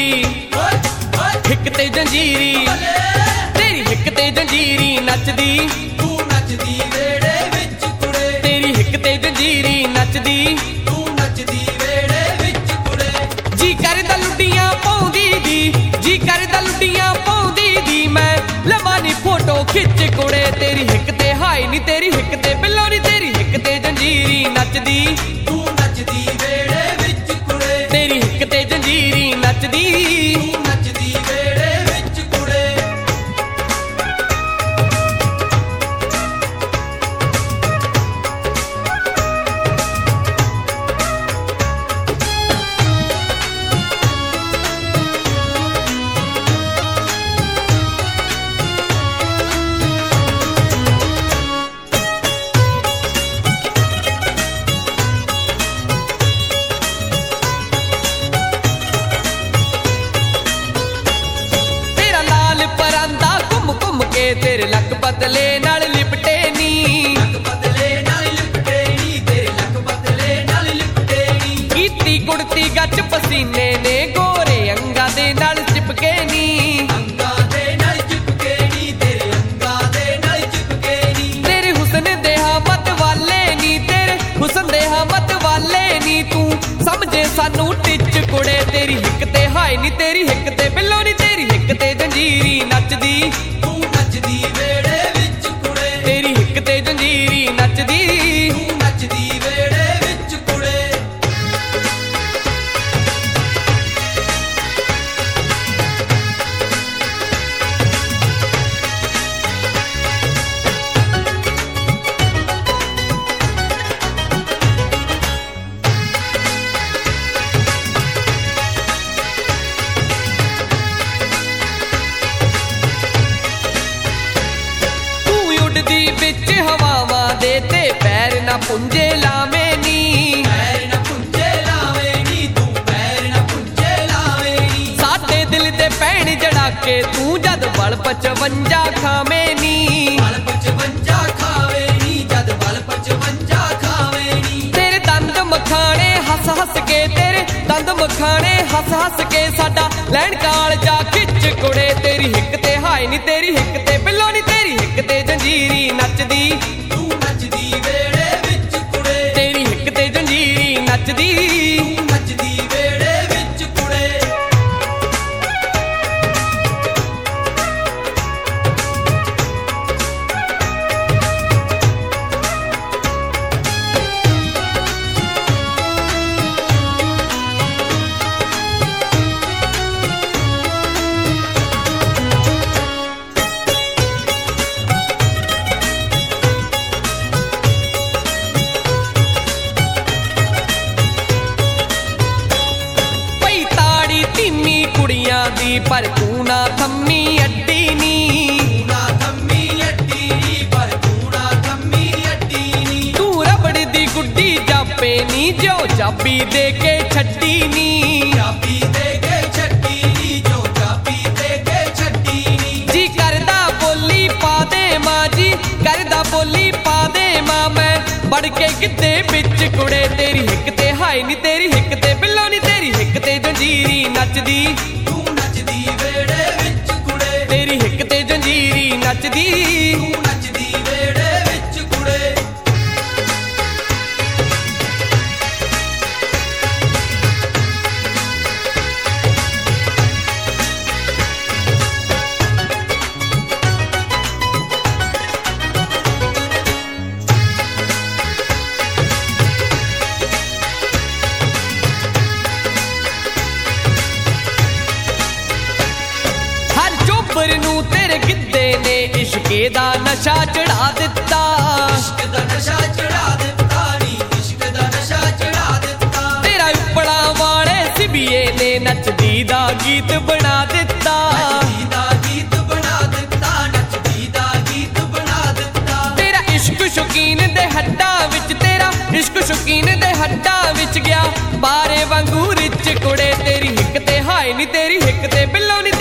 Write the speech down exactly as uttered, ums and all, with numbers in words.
हिक ते जंजीरी तेरी हिक ते जंजीरी नचदी तू नचदी वेड़े विच कुड़े तेरी हिक ते जंजीरी नचदी तू नचदी वेड़े विच कुड़े जी करदा लुड्डियां पाउंदी दी जी करदा लुड्डियां पाउंदी दी मैं लवां नी फोटो खिच कुड़े तेरी हिक ते हाई नी तेरी हिक ते बिल्लो नी तेरी हिक ते जंजीरी नचदी तू नचदी वेड़े विच कुड़े तेरी हिक ते जंजीरी नचदी तू नचदी वेड़े विच कुड़े तेरे लक पतले नाल लिपटे नी लक पतले नाल लिपटे नी तेरे लक पतले नाल लिपटे नी कीती कुड़ती गच पसीने ने गोरे अंगा दे नाल चिपके नी अंगा दे नाल चिपके नी तेरे अंगा दे नाल चिपके नी तेरे हुस्न दे मत वाले नी तेरे हुस्न दे मत वाले नी तू समझे सानू टिच कुड़े तेरी हिक ते हाई नी तेरी हिक ते बिल्लो नी तेरी हिक ते जंजीरी नचदी नचदी वेड़े विच कुड़े तेरी हिक ते जंजीरी नचदी तू नचदी वेड़े विच कुड़े विच हवावां दे ते पैर ना पुंजे लावे नी पैर ना पुंजे लावे नी तू पैर ना पुंजे लावे नी साडे दिल दे पैण जड़ा के तू जद बल पचवंजा खावे नी बल पचवंजा खावे नी जद बल पचवंजा खावे नी तेरे दंद मखाने हस हस के तेरे दंद मखाने हस हस के साडा लैण काल जा खिच कुड़े तेरी हिक ते हाई नी तेरी हिक ते बिल्लो नी तेरी हिक ते जंजीरी नचदी तू नचदी वेड़े विच कुड़े तेरी हिक ते जंजीरी नचदी तू नचदी वेड़े विच कुड़े पर तू ना थम्मी अड्डी नी ना थम्मी अड्डी नी पर तू ना थम्मी अड्डी नी तू रबड़ दी गुड्डी जापे नी जो चाबी दे के छड्डी नी चाबी दे के छड्डी नी जो चाबी दे के छड्डी नी जी करदा बोली पा दे मां जी करदा बोली पा दे मां मैं बढ़ के किते बिच कुड़े तेरी हिक ते हाई नी तेरी हिक ते बिल्लो नी तेरी हिक ते जंजीरी नचदी वेड़े विच कुड़े तेरी हिक ते जंजीरी नचदी तू नचदी वेड़े विच कुड़े नू तेरे गिद्दे ने इश्के दा नशा चढ़ा दिता इश्क दा नशा चढ़ा दिता नी इश्क दा नशा चढ़ा दिता तेरा उपड़ा वाले सिबिये ने नचदी दा गीत बना दिता नचदी दा गीत बना दिता नचदी दा गीत बना दिता तेरा इश्क शौकीन दे हड्डा विच तेरा इश्क शौकीन दे हड्डा विच गया बारे वांगू रिच कुड़े तेरी हिक ते हाई नी तेरी हिक ते बिल्लो नी